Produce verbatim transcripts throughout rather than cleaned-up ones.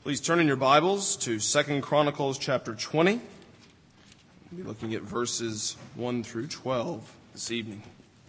Please turn in your Bibles to Second Chronicles chapter twenty. We'll be looking at verses one through twelve this evening.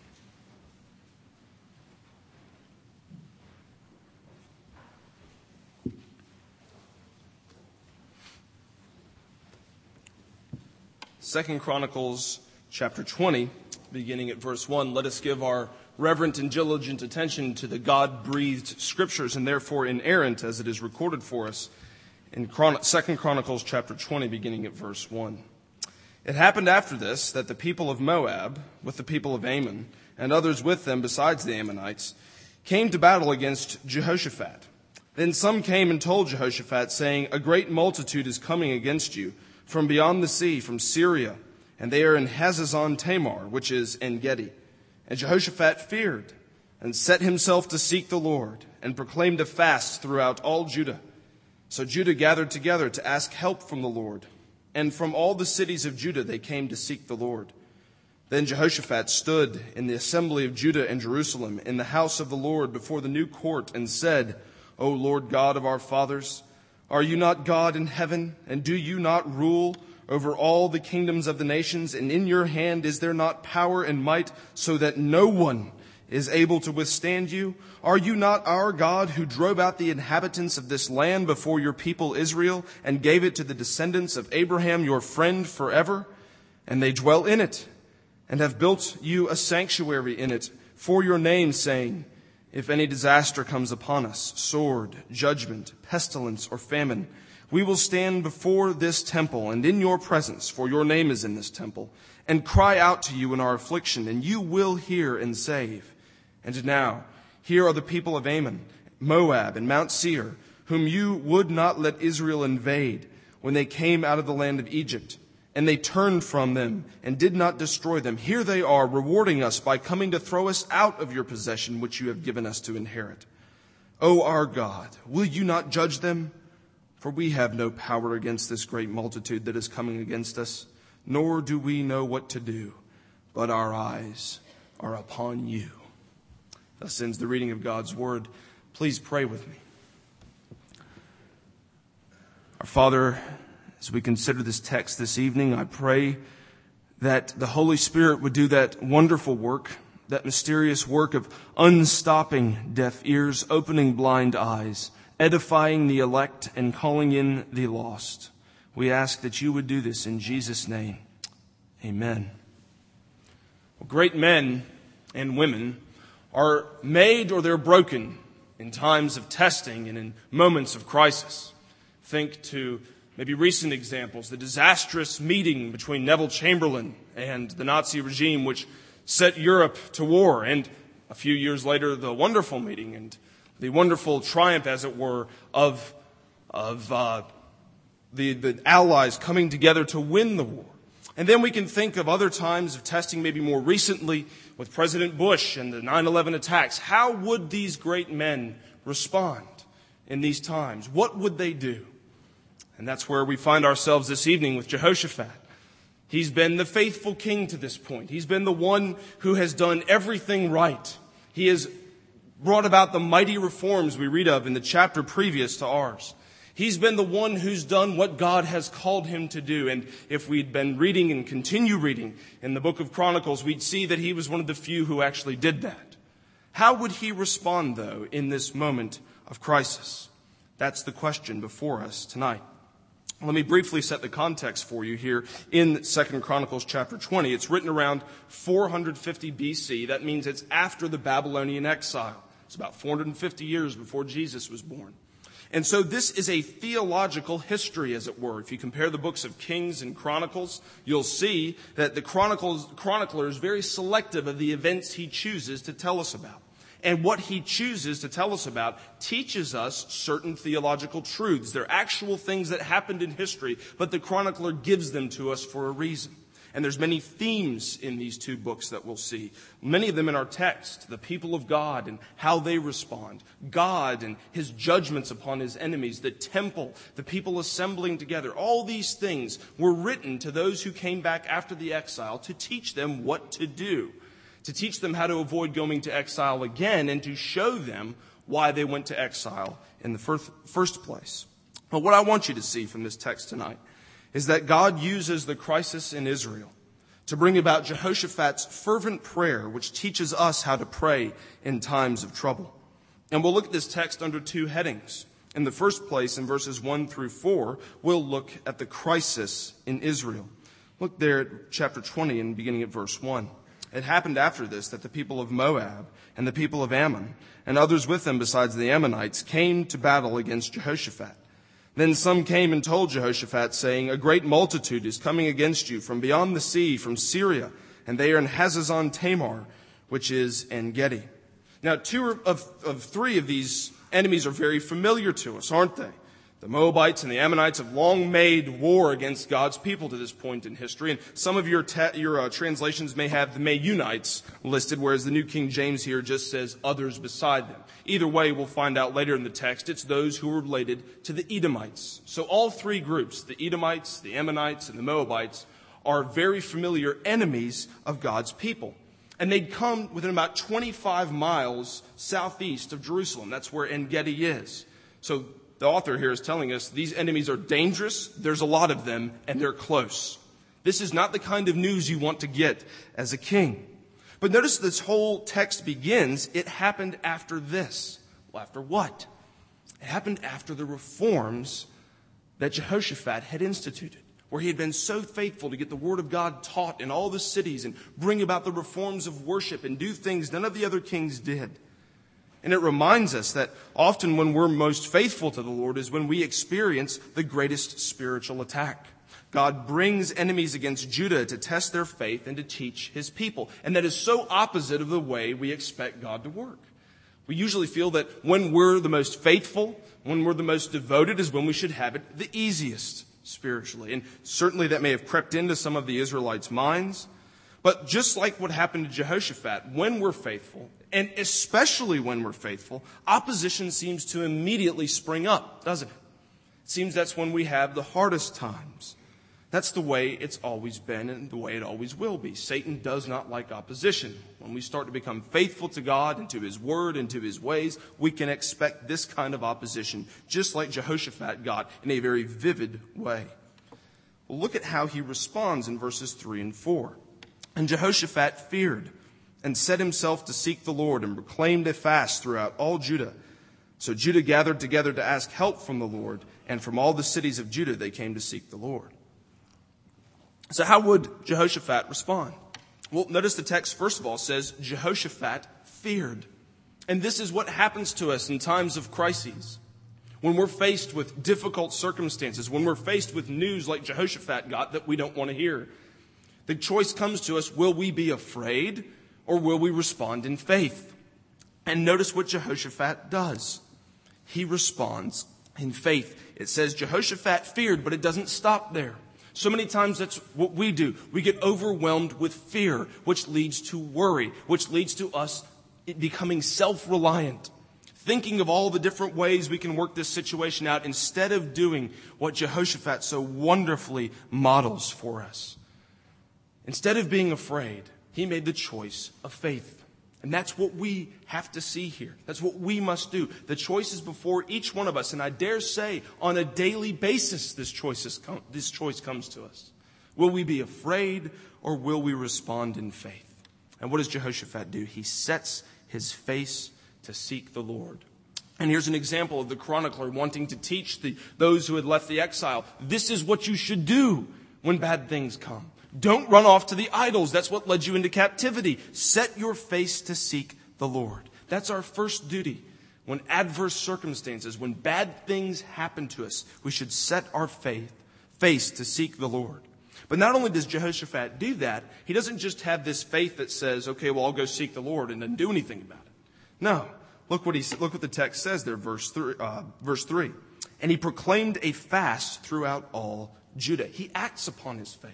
Second Chronicles chapter twenty, beginning at verse one. Let us give our reverent and diligent attention to the God-breathed Scriptures, and therefore inerrant as it is recorded for us in Chron- Second Chronicles chapter twenty, beginning at verse one. It happened after this that the people of Moab, with the people of Ammon, and others with them besides the Ammonites, came to battle against Jehoshaphat. Then some came and told Jehoshaphat, saying, "A great multitude is coming against you from beyond the sea, from Syria, and they are in Hazazon Tamar, which is En-gedi." And Jehoshaphat feared and set himself to seek the Lord and proclaimed a fast throughout all Judah. So Judah gathered together to ask help from the Lord. And from all the cities of Judah they came to seek the Lord. Then Jehoshaphat stood in the assembly of Judah and Jerusalem in the house of the Lord before the new court and said, "O Lord God of our fathers, are you not God in heaven? And do you not rule over all the kingdoms of the nations? And in your hand is there not power and might, so that no one is able to withstand you? Are you not our God, who drove out the inhabitants of this land before your people Israel and gave it to the descendants of Abraham, your friend, forever? And they dwell in it and have built you a sanctuary in it for your name, saying, if any disaster comes upon us, sword, judgment, pestilence, or famine, we will stand before this temple and in your presence, for your name is in this temple, and cry out to you in our affliction, and you will hear and save. And now, here are the people of Ammon, Moab, and Mount Seir, whom you would not let Israel invade when they came out of the land of Egypt. And they turned from them and did not destroy them. Here they are, rewarding us by coming to throw us out of your possession, which you have given us to inherit. O our God, will you not judge them? For we have no power against this great multitude that is coming against us, nor do we know what to do, but our eyes are upon you." Thus ends the reading of God's word. Please pray with me. Our Father, as we consider this text this evening, I pray that the Holy Spirit would do that wonderful work, that mysterious work of unstopping deaf ears, opening blind eyes, edifying the elect and calling in the lost. We ask that you would do this in Jesus' name. Amen. Well, great men and women are made or they're broken in times of testing and in moments of crisis. Think to maybe recent examples, the disastrous meeting between Neville Chamberlain and the Nazi regime, which set Europe to war, and a few years later, the wonderful meeting and the wonderful triumph, as it were, of of uh, the, the Allies coming together to win the war. And then we can think of other times of testing, maybe more recently, with President Bush and the nine eleven attacks. How would these great men respond in these times? What would they do? And that's where we find ourselves this evening with Jehoshaphat. He's been the faithful king to this point. He's been the one who has done everything right. He has brought about the mighty reforms we read of in the chapter previous to ours. He's been the one who's done what God has called him to do. And if we'd been reading and continue reading in the book of Chronicles, we'd see that he was one of the few who actually did that. How would he respond, though, in this moment of crisis? That's the question before us tonight. Let me briefly set the context for you here in Second Chronicles chapter twenty. It's written around four hundred fifty B C. That means it's after the Babylonian exile. It's about four hundred fifty years before Jesus was born. And so this is a theological history, as it were. If you compare the books of Kings and Chronicles, you'll see that the chronicles, chronicler is very selective of the events he chooses to tell us about. And what he chooses to tell us about teaches us certain theological truths. They're actual things that happened in history, but the chronicler gives them to us for a reason. And there's many themes in these two books that we'll see. Many of them in our text, the people of God and how they respond. God and his judgments upon his enemies. The temple, the people assembling together. All these things were written to those who came back after the exile to teach them what to do. To teach them how to avoid going to exile again and to show them why they went to exile in the first place. But what I want you to see from this text tonight is that God uses the crisis in Israel to bring about Jehoshaphat's fervent prayer, which teaches us how to pray in times of trouble. And we'll look at this text under two headings. In the first place, in verses one through four, we'll look at the crisis in Israel. Look there at chapter twenty and beginning at verse one. It happened after this that the people of Moab and the people of Ammon and others with them besides the Ammonites came to battle against Jehoshaphat. Then some came and told Jehoshaphat, saying, "A great multitude is coming against you from beyond the sea, from Syria, and they are in Hazazon Tamar, which is En-Gedi." Now, two of, of three of these enemies are very familiar to us, aren't they? The Moabites and the Ammonites have long made war against God's people to this point in history. And some of your ta- your uh, translations may have the Meunites listed, whereas the New King James here just says others beside them. Either way, we'll find out later in the text, it's those who are related to the Edomites. So all three groups, the Edomites, the Ammonites, and the Moabites, are very familiar enemies of God's people. And they'd come within about twenty-five miles southeast of Jerusalem. That's where En-Gedi is. So the author here is telling us these enemies are dangerous, there's a lot of them, and they're close. This is not the kind of news you want to get as a king. But notice this whole text begins, it happened after this. Well, after what? It happened after the reforms that Jehoshaphat had instituted, where he had been so faithful to get the word of God taught in all the cities and bring about the reforms of worship and do things none of the other kings did. And it reminds us that often when we're most faithful to the Lord is when we experience the greatest spiritual attack. God brings enemies against Judah to test their faith and to teach his people. And that is so opposite of the way we expect God to work. We usually feel that when we're the most faithful, when we're the most devoted, is when we should have it the easiest spiritually. And certainly that may have crept into some of the Israelites' minds. But just like what happened to Jehoshaphat, when we're faithful, and especially when we're faithful, opposition seems to immediately spring up, doesn't it? It seems that's when we have the hardest times. That's the way it's always been and the way it always will be. Satan does not like opposition. When we start to become faithful to God and to his word and to his ways, we can expect this kind of opposition, just like Jehoshaphat got in a very vivid way. Well, look at how he responds in verses three and four. And Jehoshaphat feared and set himself to seek the Lord and proclaimed a fast throughout all Judah. So Judah gathered together to ask help from the Lord, and from all the cities of Judah they came to seek the Lord. So how would Jehoshaphat respond? Well, notice the text, first of all, says Jehoshaphat feared. And this is what happens to us in times of crises. When we're faced with difficult circumstances, when we're faced with news like Jehoshaphat got that we don't want to hear, the choice comes to us, will we be afraid or will we respond in faith? And notice what Jehoshaphat does. He responds in faith. It says Jehoshaphat feared, but it doesn't stop there. So many times that's what we do. We get overwhelmed with fear, which leads to worry, which leads to us becoming self-reliant, thinking of all the different ways we can work this situation out instead of doing what Jehoshaphat so wonderfully models for us. Instead of being afraid, he made the choice of faith. And that's what we have to see here. That's what we must do. The choice is before each one of us. And I dare say on a daily basis, this choice, is com- this choice comes to us. Will we be afraid or will we respond in faith? And what does Jehoshaphat do? He sets his face to seek the Lord. And here's an example of the chronicler wanting to teach the, those who had left the exile. This is what you should do when bad things come. Don't run off to the idols. That's what led you into captivity. Set your face to seek the Lord. That's our first duty. When adverse circumstances, when bad things happen to us, we should set our faith, face to seek the Lord. But not only does Jehoshaphat do that, he doesn't just have this faith that says, okay, well, I'll go seek the Lord and then do anything about it. No. Look what he look what the text says there, verse three, uh, verse three. And he proclaimed a fast throughout all Judah. He acts upon his faith.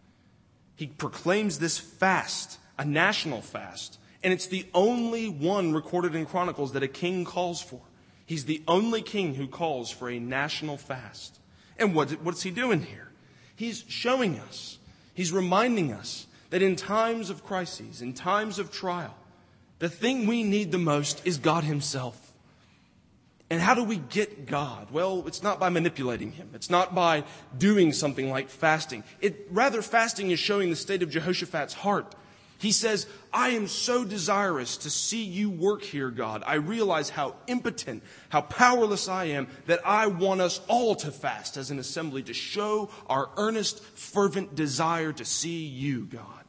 He proclaims this fast, a national fast, and it's the only one recorded in Chronicles that a king calls for. He's the only king who calls for a national fast. And what, what's he doing here? He's showing us, he's reminding us that in times of crises, in times of trial, the thing we need the most is God himself. And how do we get God? Well, it's not by manipulating him. It's not by doing something like fasting. It, rather, fasting is showing the state of Jehoshaphat's heart. He says, I am so desirous to see you work here, God. I realize how impotent, how powerless I am, that I want us all to fast as an assembly to show our earnest, fervent desire to see you, God.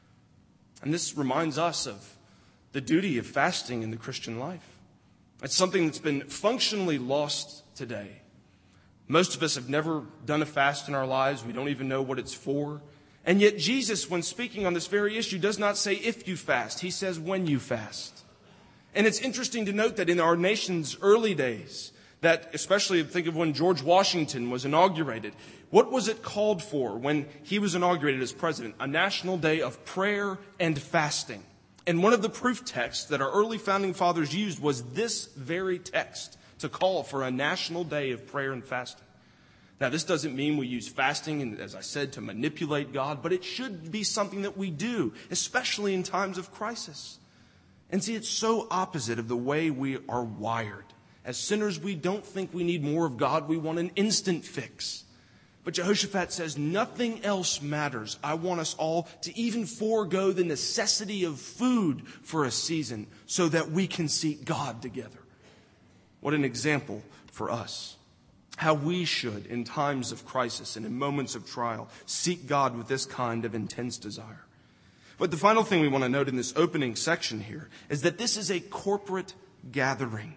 And this reminds us of the duty of fasting in the Christian life. It's something that's been functionally lost today. Most of us have never done a fast in our lives. We don't even know what it's for. And yet Jesus, when speaking on this very issue, does not say if you fast. He says when you fast. And it's interesting to note that in our nation's early days, that especially think of when George Washington was inaugurated, what was it called for when he was inaugurated as president? A national day of prayer and fasting. And one of the proof texts that our early founding fathers used was this very text to call for a national day of prayer and fasting. Now, this doesn't mean we use fasting, and as I said, to manipulate God, but it should be something that we do, especially in times of crisis. And see, it's so opposite of the way we are wired. As sinners, we don't think we need more of God. We want an instant fix. But Jehoshaphat says, nothing else matters. I want us all to even forego the necessity of food for a season so that we can seek God together. What an example for us. How we should, in times of crisis and in moments of trial, seek God with this kind of intense desire. But the final thing we want to note in this opening section here is that this is a corporate gathering.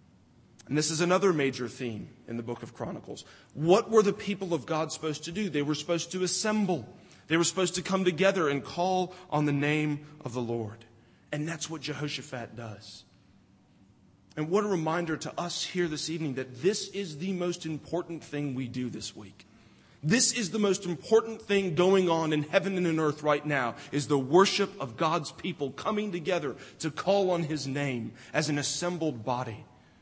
And this is another major theme in the book of Chronicles. What were the people of God supposed to do? They were supposed to assemble. They were supposed to come together and call on the name of the Lord. And that's what Jehoshaphat does. And what a reminder to us here this evening that this is the most important thing we do this week. This is the most important thing going on in heaven and in earth right now, is the worship of God's people coming together to call on his name as an assembled body.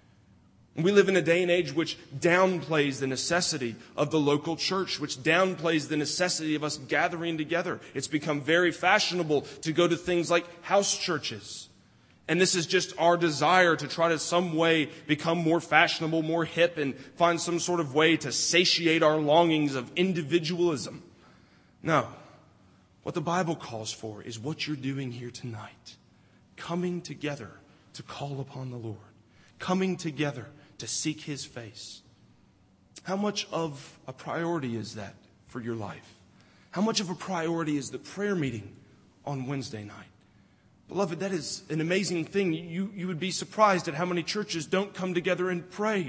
We live in a day and age which downplays the necessity of the local church, which downplays the necessity of us gathering together. It's become very fashionable to go to things like house churches. And this is just our desire to try to some way become more fashionable, more hip, and find some sort of way to satiate our longings of individualism. No. What the Bible calls for is what you're doing here tonight. Coming together to call upon the Lord. Coming together to seek his face. How much of a priority is that for your life? How much of a priority is the prayer meeting on Wednesday night? Beloved, that is an amazing thing. You, you would be surprised at how many churches don't come together and pray.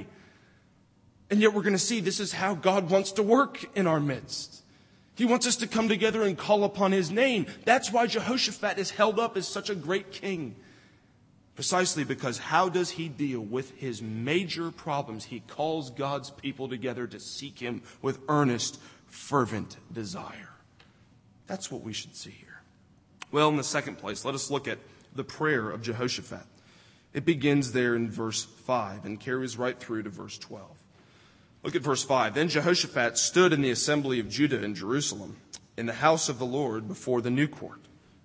And yet we're going to see this is how God wants to work in our midst. He wants us to come together and call upon his name. That's why Jehoshaphat is held up as such a great king. Precisely because how does he deal with his major problems? He calls God's people together to seek him with earnest, fervent desire. That's what we should see here. Well, in the second place, let us look at the prayer of Jehoshaphat. It begins there in verse five and carries right through to verse twelve. Look at verse five. Then Jehoshaphat stood in the assembly of Judah in Jerusalem, in the house of the Lord before the new court.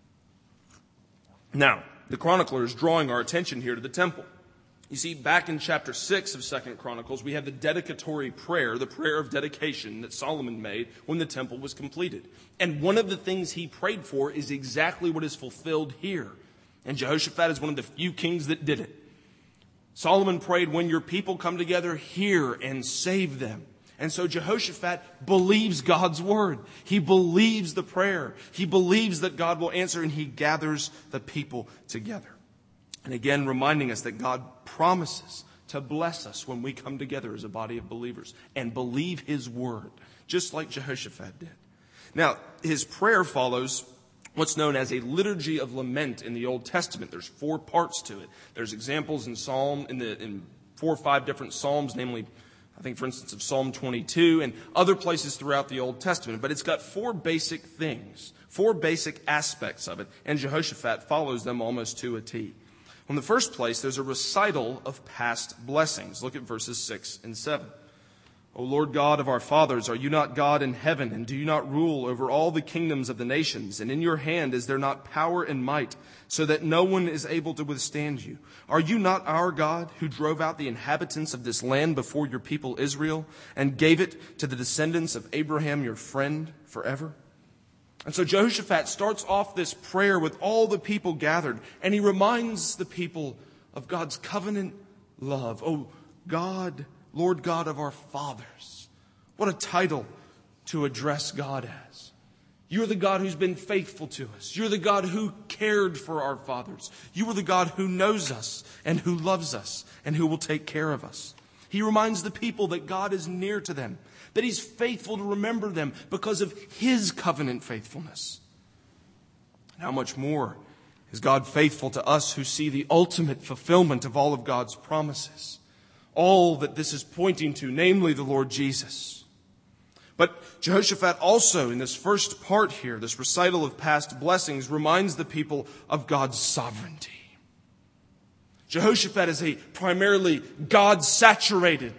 Now, the chronicler is drawing our attention here to the temple. You see, back in chapter six of Second Chronicles, we have the dedicatory prayer, the prayer of dedication that Solomon made when the temple was completed. And one of the things he prayed for is exactly what is fulfilled here. And Jehoshaphat is one of the few kings that did it. Solomon prayed, when your people come together, hear and save them. And so Jehoshaphat believes God's word. He believes the prayer. He believes that God will answer, and he gathers the people together. And again, reminding us that God promises to bless us when we come together as a body of believers and believe his word, just like Jehoshaphat did. Now, his prayer follows what's known as a liturgy of lament in the Old Testament. There's four parts to it. There's examples in Psalm, in the in four or five different Psalms, namely, I think, for instance, of Psalm twenty-two and other places throughout the Old Testament. But it's got four basic things, four basic aspects of it, and Jehoshaphat follows them almost to a T. In the first place, there's a recital of past blessings. Look at verses six and seven. O Lord God of our fathers, are you not God in heaven, and do you not rule over all the kingdoms of the nations? And in your hand is there not power and might, so that no one is able to withstand you? Are you not our God, who drove out the inhabitants of this land before your people Israel, and gave it to the descendants of Abraham your friend forever? And so Jehoshaphat starts off this prayer with all the people gathered, and he reminds the people of God's covenant love. Oh God, Lord God of our fathers. What a title to address God as. You're the God who's been faithful to us. You're the God who cared for our fathers. You are the God who knows us and who loves us and who will take care of us. He reminds the people that God is near to them, that He's faithful to remember them because of His covenant faithfulness. And how much more is God faithful to us who see the ultimate fulfillment of all of God's promises? All that this is pointing to, namely the Lord Jesus. But Jehoshaphat also, in this first part here, this recital of past blessings, reminds the people of God's sovereignty. Jehoshaphat is a primarily God-saturated,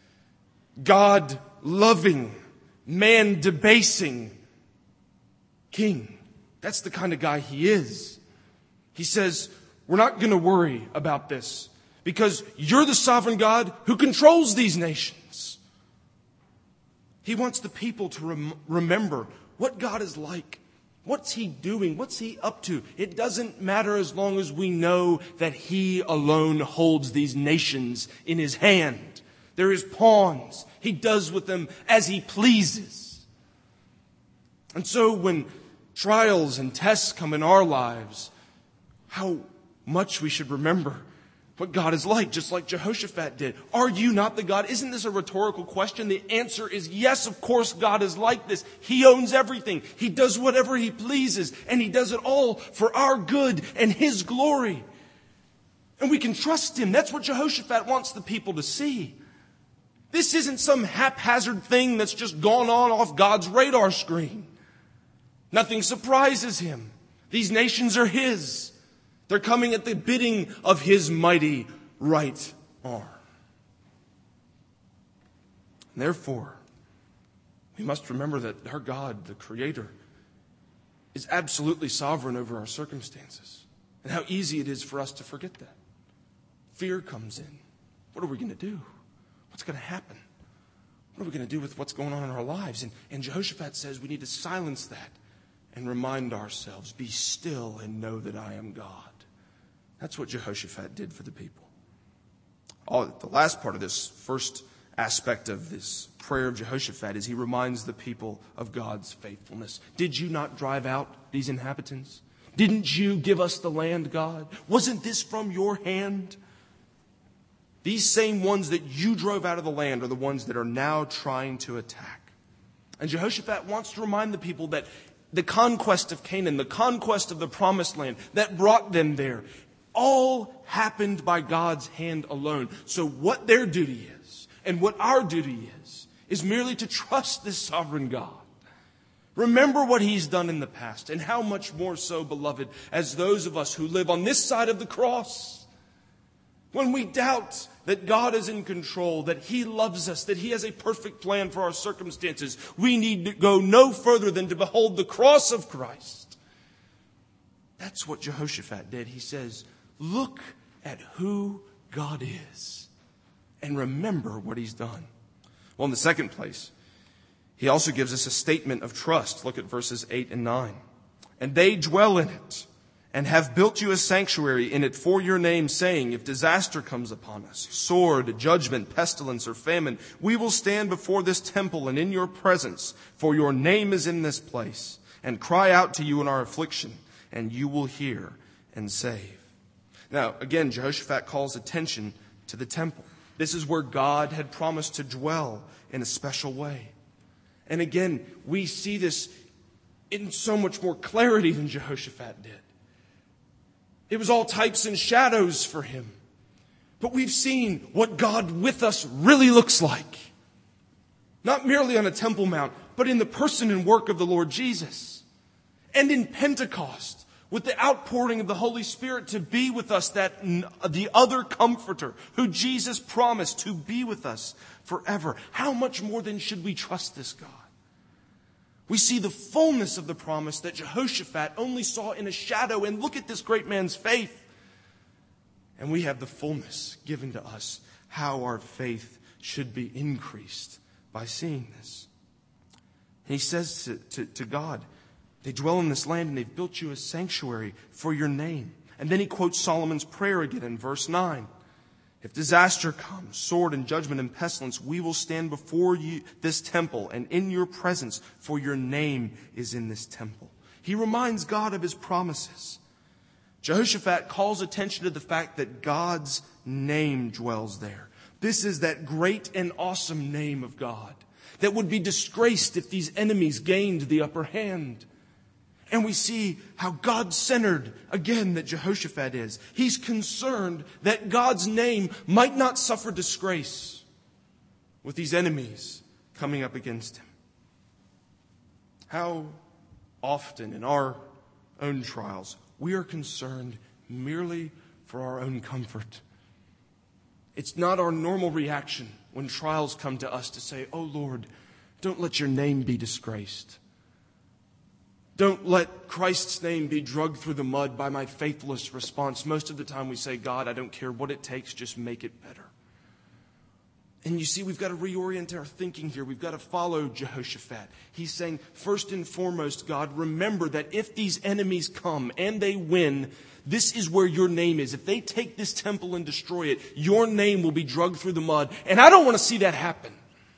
God-loving, man-debasing king. That's the kind of guy he is. He says, we're not going to worry about this, because you're the sovereign God who controls these nations. He wants the people to rem- remember what God is like. What's He doing? What's He up to? It doesn't matter as long as we know that He alone holds these nations in His hand. They're His pawns. He does with them as He pleases. And so when trials and tests come in our lives, how much we should remember what God is like, just like Jehoshaphat did. Are you not the God? Isn't this a rhetorical question? The answer is yes, of course God is like this. He owns everything. He does whatever He pleases, and He does it all for our good and His glory. And we can trust Him. That's what Jehoshaphat wants the people to see. This isn't some haphazard thing that's just gone on off God's radar screen. Nothing surprises Him. These nations are His. They're coming at the bidding of His mighty right arm. And therefore, we must remember that our God, the Creator, is absolutely sovereign over our circumstances. And how easy it is for us to forget that. Fear comes in. What are we going to do? What's going to happen? What are we going to do with what's going on in our lives? And, and Jehoshaphat says we need to silence that and remind ourselves, be still and know that I am God. That's what Jehoshaphat did for the people. All, the last part of this first aspect of this prayer of Jehoshaphat is he reminds the people of God's faithfulness. Did you not drive out these inhabitants? Didn't you give us the land, God? Wasn't this from your hand? These same ones that you drove out of the land are the ones that are now trying to attack. And Jehoshaphat wants to remind the people that the conquest of Canaan, the conquest of the promised land that brought them there, all happened by God's hand alone. So what their duty is and what our duty is, is merely to trust this sovereign God. Remember what He's done in the past, and how much more so, beloved, as those of us who live on this side of the cross. When we doubt that God is in control, that He loves us, that He has a perfect plan for our circumstances, we need to go no further than to behold the cross of Christ. That's what Jehoshaphat did. He says, look at who God is and remember what He's done. Well, in the second place, He also gives us a statement of trust. Look at verses eight and nine. And they dwell in it and have built you a sanctuary in it for your name, saying, if disaster comes upon us, sword, judgment, pestilence, or famine, we will stand before this temple and in your presence, for your name is in this place, and cry out to you in our affliction, and you will hear and save. Now, again, Jehoshaphat calls attention to the temple. This is where God had promised to dwell in a special way. And again, we see this in so much more clarity than Jehoshaphat did. It was all types and shadows for him. But we've seen what God with us really looks like. Not merely on a Temple Mount, but in the person and work of the Lord Jesus. And in Pentecost, with the outpouring of the Holy Spirit to be with us, that the other comforter who Jesus promised to be with us forever. How much more then should we trust this God? We see the fullness of the promise that Jehoshaphat only saw in a shadow. And look at this great man's faith. And we have the fullness given to us, how our faith should be increased by seeing this. And he says to, to, to God, they dwell in this land and they've built you a sanctuary for your name. And then he quotes Solomon's prayer again in verse nine. If disaster comes, sword and judgment and pestilence, we will stand before you, this temple and in your presence, for your name is in this temple. He reminds God of his promises. Jehoshaphat calls attention to the fact that God's name dwells there. This is that great and awesome name of God that would be disgraced if these enemies gained the upper hand. And we see how God-centered, again, that Jehoshaphat is. He's concerned that God's name might not suffer disgrace with these enemies coming up against him. How often in our own trials we are concerned merely for our own comfort. It's not our normal reaction when trials come to us to say, "Oh Lord, don't let your name be disgraced. Don't let Christ's name be dragged through the mud by my faithless response." Most of the time we say, "God, I don't care what it takes, just make it better." And you see, we've got to reorient our thinking here. We've got to follow Jehoshaphat. He's saying, first and foremost, God, remember that if these enemies come and they win, this is where your name is. If they take this temple and destroy it, your name will be dragged through the mud. And I don't want to see that happen.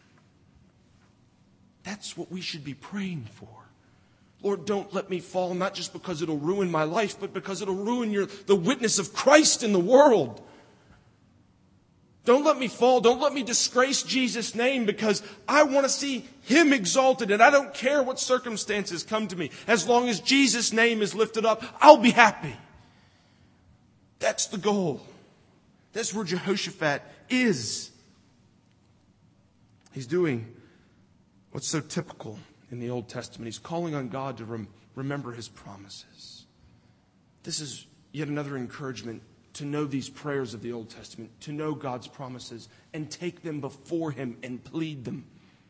That's what we should be praying for. Lord, don't let me fall, not just because it'll ruin my life, but because it'll ruin your, the witness of Christ in the world. Don't let me fall. Don't let me disgrace Jesus' name, because I want to see him exalted, and I don't care what circumstances come to me. As long as Jesus' name is lifted up, I'll be happy. That's the goal. That's where Jehoshaphat is. He's doing what's so typical in the Old Testament. He's calling on God to rem- remember his promises. This is yet another encouragement to know these prayers of the Old Testament, to know God's promises and take them before him and plead them.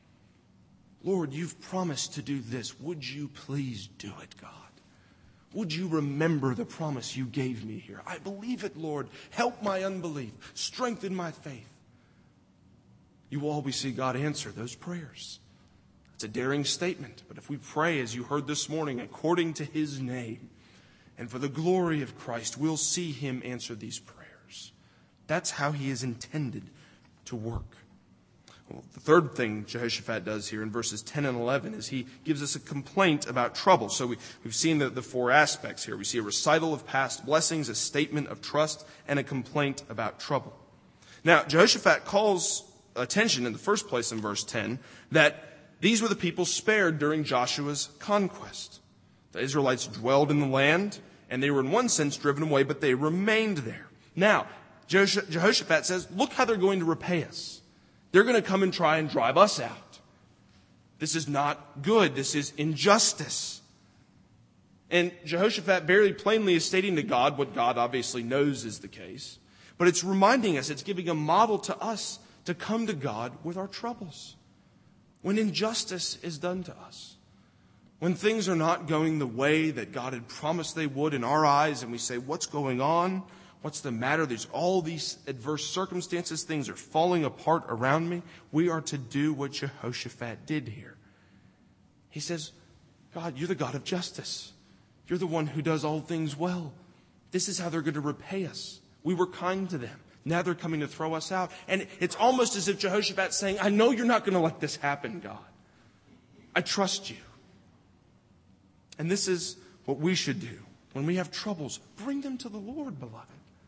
Lord, you've promised to do this. Would you please do it, God? Would you remember the promise you gave me here? I believe it, Lord. Help my unbelief. Strengthen my faith. You will always see God answer those prayers. It's a daring statement, but if we pray, as you heard this morning, according to his name, and for the glory of Christ, we'll see him answer these prayers. That's how he is intended to work. Well, the third thing Jehoshaphat does here in verses ten and eleven is he gives us a complaint about trouble. So we, we've seen the, the four aspects here. We see a recital of past blessings, a statement of trust, and a complaint about trouble. Now, Jehoshaphat calls attention in the first place in verse ten that these were the people spared during Joshua's conquest. The Israelites dwelled in the land, and they were in one sense driven away, but they remained there. Now, Jehoshaphat says, look how they're going to repay us. They're going to come and try and drive us out. This is not good. This is injustice. And Jehoshaphat very plainly is stating to God what God obviously knows is the case. But it's reminding us, it's giving a model to us to come to God with our troubles. When injustice is done to us. When things are not going the way that God had promised they would in our eyes, and we say, what's going on? What's the matter? There's all these adverse circumstances. Things are falling apart around me. We are to do what Jehoshaphat did here. He says, God, you're the God of justice. You're the one who does all things well. This is how they're going to repay us. We were kind to them. Now they're coming to throw us out. And it's almost as if Jehoshaphat's saying, I know you're not going to let this happen, God. I trust you. And this is what we should do. When we have troubles, bring them to the Lord, beloved.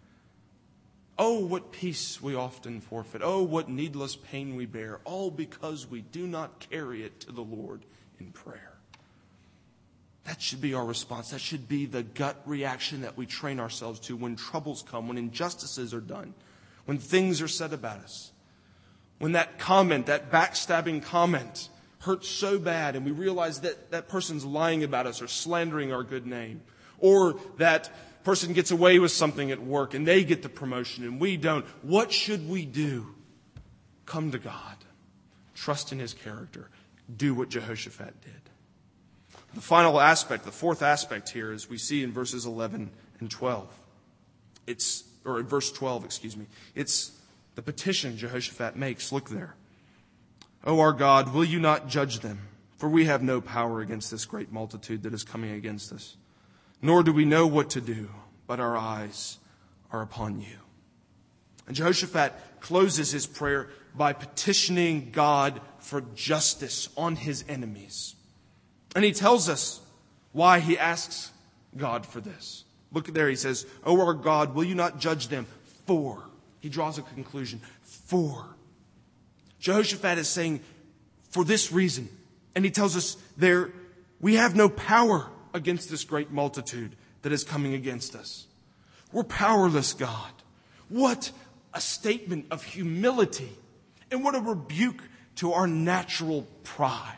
Oh, what peace we often forfeit. Oh, what needless pain we bear. All because we do not carry it to the Lord in prayer. That should be our response. That should be the gut reaction that we train ourselves to when troubles come, when injustices are done, when things are said about us. When that comment, that backstabbing comment hurts so bad and we realize that that person's lying about us or slandering our good name. or that person gets away with something at work and they get the promotion and we don't. What should we do? Come to God. Trust in His character. Do what Jehoshaphat did. The final aspect, the fourth aspect here, is we see in verses eleven and twelve. It's, or in verse twelve, excuse me. It's the petition Jehoshaphat makes. Look there. O our God, will you not judge them? For we have no power against this great multitude that is coming against us. Nor do we know what to do, but our eyes are upon you. And Jehoshaphat closes his prayer by petitioning God for justice on his enemies. And he tells us why he asks God for this. Look there, he says, O our God, will you not judge them? For. He draws a conclusion. For. Jehoshaphat is saying, for this reason. And he tells us there, we have no power against this great multitude that is coming against us. We're powerless, God. What a statement of humility, and what a rebuke to our natural pride.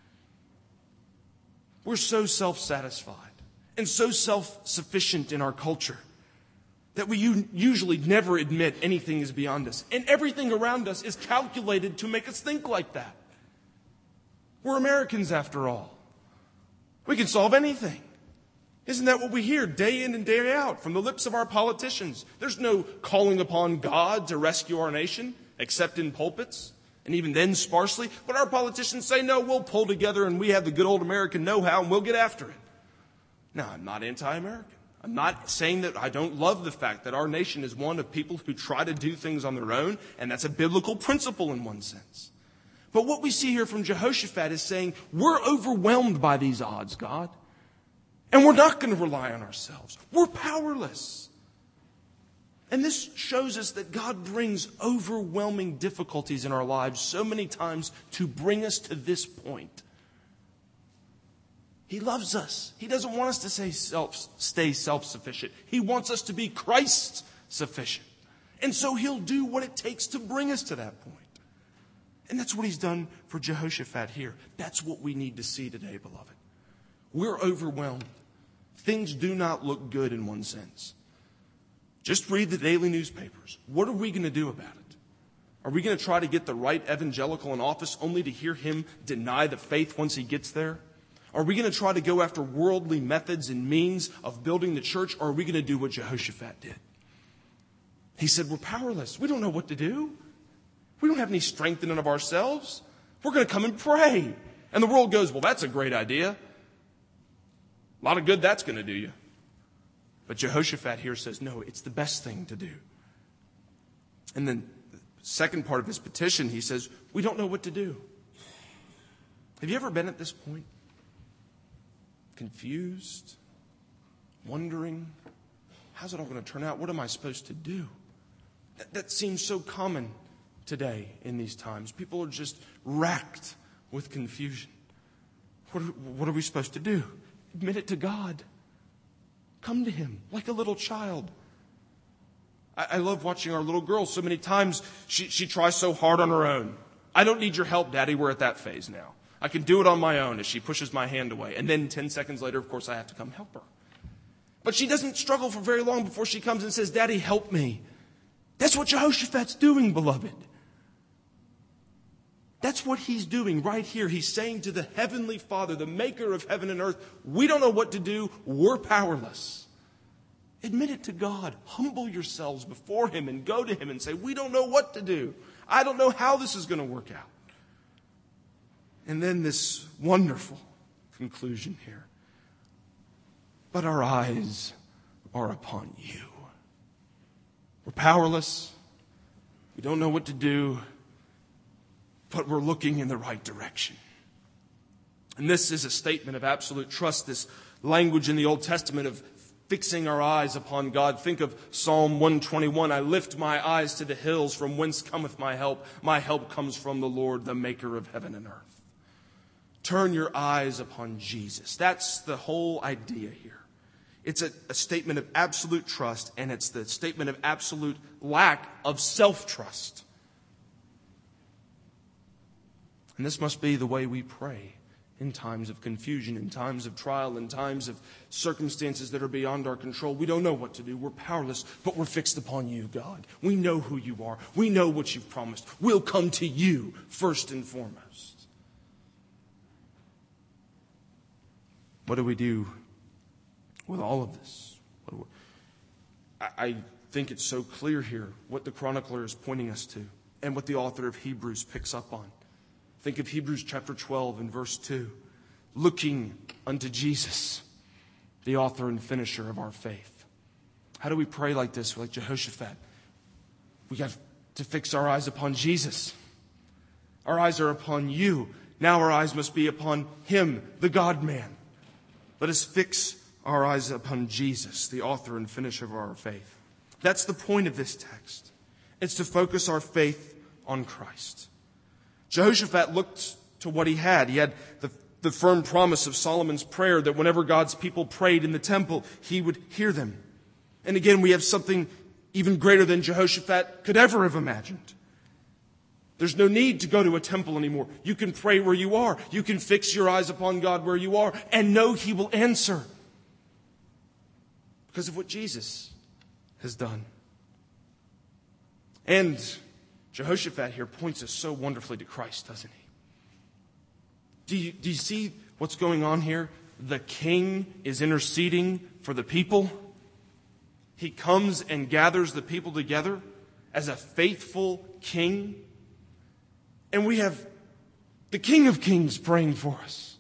We're so self-satisfied and so self-sufficient in our culture that we usually never admit anything is beyond us. And everything around us is calculated to make us think like that. We're Americans, after all. We can solve anything. Isn't that what we hear day in and day out from the lips of our politicians? There's no calling upon God to rescue our nation, except in pulpits, and even then sparsely. But our politicians say, no, we'll pull together and we have the good old American know-how and we'll get after it. Now, I'm not anti-American. I'm not saying that I don't love the fact that our nation is one of people who try to do things on their own, and that's a biblical principle in one sense. But what we see here from Jehoshaphat is saying, we're overwhelmed by these odds, God. And we're not going to rely on ourselves. We're powerless. And this shows us that God brings overwhelming difficulties in our lives so many times to bring us to this point. He loves us. He doesn't want us to say self, stay self-sufficient. He wants us to be Christ-sufficient. And so He'll do what it takes to bring us to that point. And that's what He's done for Jehoshaphat here. That's what we need to see today, beloved. We're overwhelmed. Things do not look good in one sense. Just read the daily newspapers. What are we going to do about it? Are we going to try to get the right evangelical in office only to hear him deny the faith once he gets there? Are we going to try to go after worldly methods and means of building the church, or are we going to do what Jehoshaphat did? He said, we're powerless. We don't know what to do. We don't have any strength in and of ourselves. We're going to come and pray. And the world goes, well, that's a great idea. A lot of good that's going to do you. But Jehoshaphat here says, no, it's the best thing to do. And then the second part of his petition, he says, we don't know what to do. Have you ever been at this point? Confused? Wondering? How's it all going to turn out? What am I supposed to do? That, that seems so common today in these times. People are just racked with confusion. What are, what are we supposed to do? Admit it to God. Come to Him like a little child. I, I love watching our little girl. So many times she, she tries so hard on her own. I don't need your help, Daddy. We're at that phase now. I can do it on my own as she pushes my hand away. And then ten seconds later, of course, I have to come help her. But she doesn't struggle for very long before she comes and says, Daddy, help me. That's what Jehoshaphat's doing, beloved. That's what he's doing right here. He's saying to the Heavenly Father, the maker of heaven and earth, we don't know what to do. We're powerless. Admit it to God. Humble yourselves before Him and go to Him and say, we don't know what to do. I don't know how this is going to work out. And then this wonderful conclusion here. But our eyes are upon you. We're powerless. We don't know what to do. But we're looking in the right direction. And this is a statement of absolute trust. This language in the Old Testament of fixing our eyes upon God. Think of Psalm one twenty-one. I lift my eyes to the hills, from whence cometh my help. My help comes from the Lord, the maker of heaven and earth. Turn your eyes upon Jesus. That's the whole idea here. It's a, a statement of absolute trust, and it's the statement of absolute lack of self-trust. And this must be the way we pray in times of confusion, in times of trial, in times of circumstances that are beyond our control. We don't know what to do. We're powerless, but we're fixed upon you, God. We know who you are. We know what you've promised. We'll come to you first and foremost. What do we do with all of this? What do we, I, I think it's so clear here what the chronicler is pointing us to and what the author of Hebrews picks up on. Think of Hebrews chapter twelve and verse two. Looking unto Jesus, the author and finisher of our faith. How do we pray like this, like Jehoshaphat? We got to fix our eyes upon Jesus. Our eyes are upon you. Now our eyes must be upon him, the God-man. Let us fix our eyes upon Jesus, the author and finisher of our faith. That's the point of this text. It's to focus our faith on Christ. Jehoshaphat looked to what he had. He had the, the firm promise of Solomon's prayer that whenever God's people prayed in the temple, he would hear them. And again, we have something even greater than Jehoshaphat could ever have imagined. There's no need to go to a temple anymore. You can pray where you are. You can fix your eyes upon God where you are and know he will answer because of what Jesus has done. And Jehoshaphat here points us so wonderfully to Christ, doesn't he? Do you, do you see what's going on here? The king is interceding for the people. He comes and gathers the people together as a faithful king. And we have the King of Kings praying for us.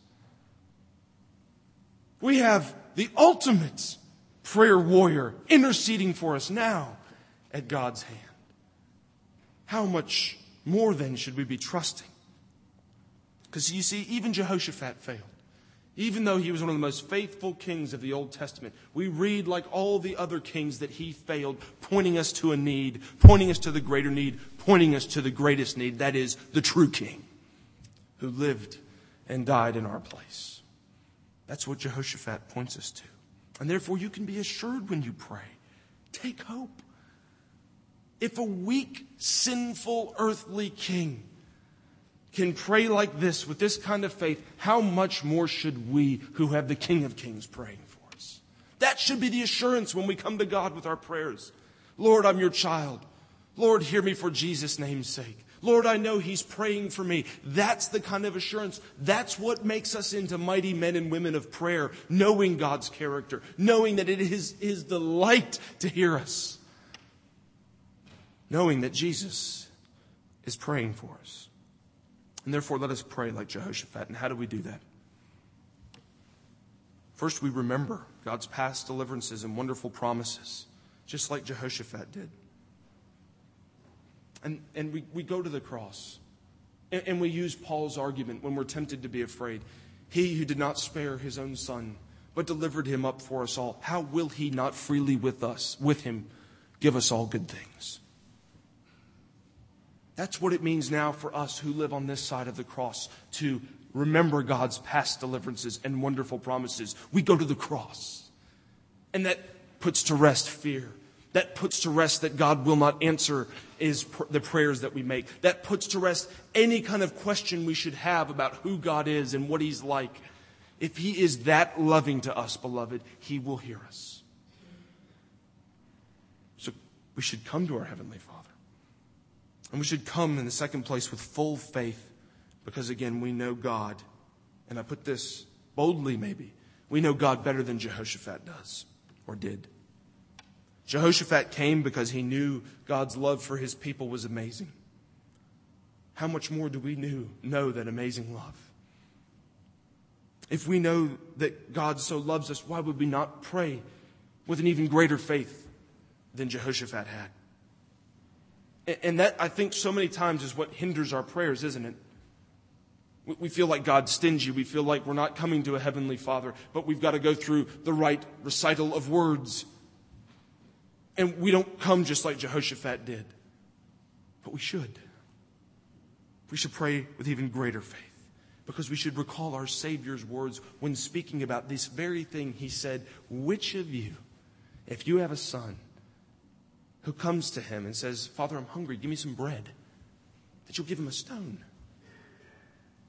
We have the ultimate prayer warrior interceding for us now at God's hand. How much more then should we be trusting? Because you see, even Jehoshaphat failed. Even though he was one of the most faithful kings of the Old Testament, we read like all the other kings that he failed, pointing us to a need, pointing us to the greater need, pointing us to the greatest need, that is the true king who lived and died in our place. That's what Jehoshaphat points us to. And therefore you can be assured when you pray. Take hope. If a weak, sinful, earthly king can pray like this with this kind of faith, how much more should we who have the King of Kings praying for us? That should be the assurance when we come to God with our prayers. Lord, I'm your child. Lord, hear me for Jesus' name's sake. Lord, I know he's praying for me. That's the kind of assurance. That's what makes us into mighty men and women of prayer, knowing God's character, knowing that it is his delight to hear us. Knowing that Jesus is praying for us. And therefore, let us pray like Jehoshaphat. And how do we do that? First, we remember God's past deliverances and wonderful promises, just like Jehoshaphat did. And, and we, we go to the cross. And, and we use Paul's argument when we're tempted to be afraid. He who did not spare his own son, but delivered him up for us all, how will he not freely with us, with him, give us all good things? That's what it means now for us who live on this side of the cross to remember God's past deliverances and wonderful promises. We go to the cross. And that puts to rest fear. That puts to rest that God will not answer is pr- the prayers that we make. That puts to rest any kind of question we should have about who God is and what he's like. If he is that loving to us, beloved, he will hear us. So we should come to our Heavenly Father. And we should come in the second place with full faith because, again, we know God. And I put this boldly maybe. We know God better than Jehoshaphat does or did. Jehoshaphat came because he knew God's love for his people was amazing. How much more do we knew, know that amazing love? If we know that God so loves us, why would we not pray with an even greater faith than Jehoshaphat had? And that, I think, so many times is what hinders our prayers, isn't it? We feel like God's stingy. We feel like we're not coming to a Heavenly Father, but we've got to go through the right recital of words. And we don't come just like Jehoshaphat did. But we should. We should pray with even greater faith. Because we should recall our Savior's words when speaking about this very thing. He said, which of you, if you have a son who comes to him and says, Father, I'm hungry, give me some bread, that you'll give him a stone?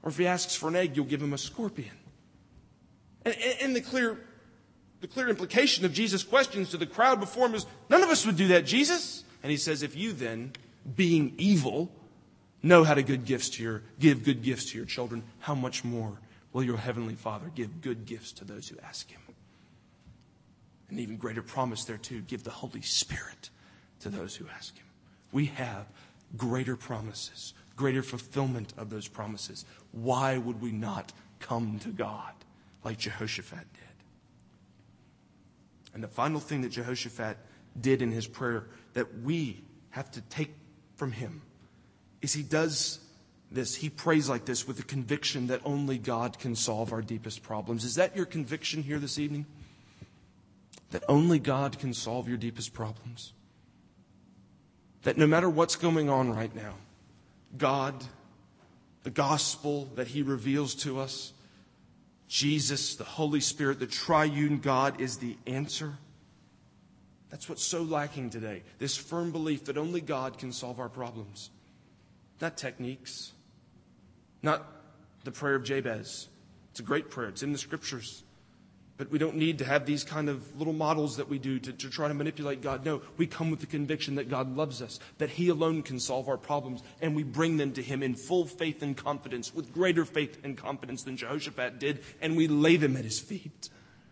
Or if he asks for an egg, you'll give him a scorpion. And, and the clear, the clear implication of Jesus' questions to the crowd before him is, none of us would do that, Jesus. And he says, if you then, being evil, know how to good gifts to your, give good gifts to your children, how much more will your heavenly Father give good gifts to those who ask him? An even greater promise there too, give the Holy Spirit to those who ask him. We have greater promises, greater fulfillment of those promises. Why would we not come to God like Jehoshaphat did? And the final thing that Jehoshaphat did in his prayer that we have to take from him is he does this. He prays like this with the conviction that only God can solve our deepest problems. Is that your conviction here this evening? That only God can solve your deepest problems? That no matter what's going on right now, God, the gospel that he reveals to us, Jesus, the Holy Spirit, the triune God is the answer. That's what's so lacking today. This firm belief that only God can solve our problems. Not techniques. Not the prayer of Jabez. It's a great prayer. It's in the scriptures. But we don't need to have these kind of little models that we do to, to try to manipulate God. No, we come with the conviction that God loves us, that he alone can solve our problems, and we bring them to him in full faith and confidence, with greater faith and confidence than Jehoshaphat did, and we lay them at his feet.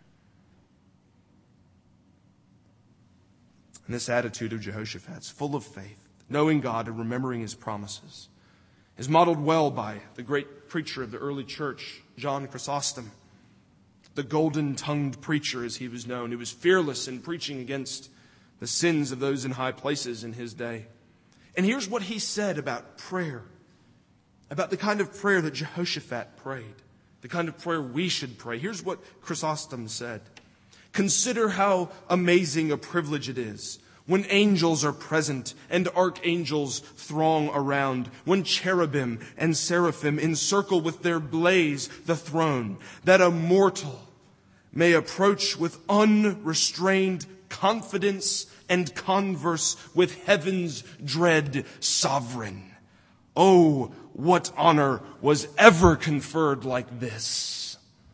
And this attitude of Jehoshaphat's, full of faith, knowing God and remembering his promises, is modeled well by the great preacher of the early church, John Chrysostom. The golden-tongued preacher, as he was known, who was fearless in preaching against the sins of those in high places in his day. And here's what he said about prayer, about the kind of prayer that Jehoshaphat prayed, the kind of prayer we should pray. Here's what Chrysostom said. Consider how amazing a privilege it is when angels are present and archangels throng around, when cherubim and seraphim encircle with their blaze the throne, that a mortal may approach with unrestrained confidence and converse with heaven's dread sovereign. Oh, what honor was ever conferred like this?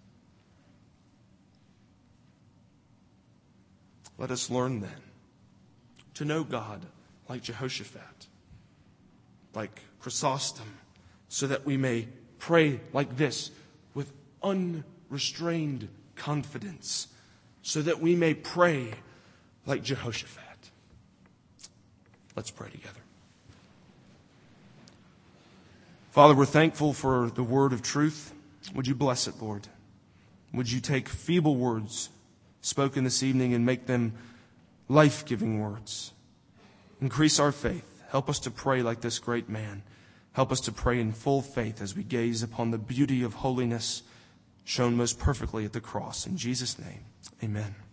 Let us learn then to know God like Jehoshaphat, like Chrysostom, so that we may pray like this with unrestrained confidence, so that we may pray like Jehoshaphat. Let's pray together. Father, we're thankful for the word of truth. Would you bless it, Lord? Would you take feeble words spoken this evening and make them life-giving words? Increase our faith. Help us to pray like this great man. Help us to pray in full faith as we gaze upon the beauty of holiness shown most perfectly at the cross. In Jesus' name, amen.